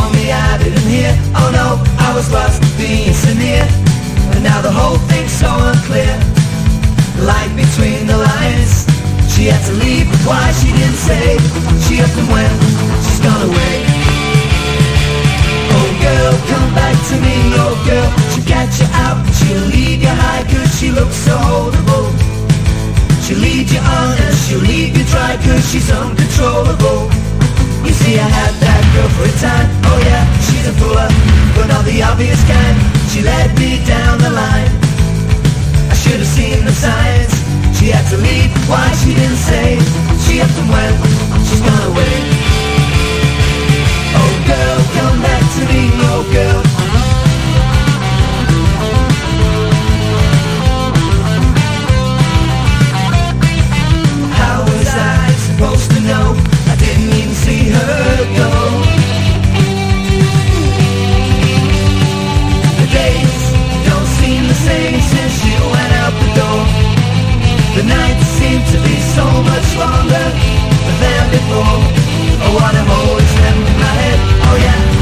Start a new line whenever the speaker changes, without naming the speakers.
told me I didn't hear. Oh no, I was lost being sincere. And now the whole thing's so unclear. Light between the lines. She had to leave, but why she didn't say. She up and went, she's gone away. Oh girl, come back to me. Oh girl, she'll get you out, she'll leave you high, cause she looks so holdable. She'll lead you on and she'll leave you dry, cause she's uncontrollable. You see, I had that girl for a time. Oh yeah, she's a fool, but not the obvious kind. She led me down the line. I should have seen the signs. She had to leave, why she didn't say. She up and went, she's gone away. Oh girl, come back to me, oh girl. How was I supposed to know? I didn't even see her go. The days don't seem the same since she went out the door. The nights seem to be so much longer than before. Oh, what I'm always left in my head. Oh yeah.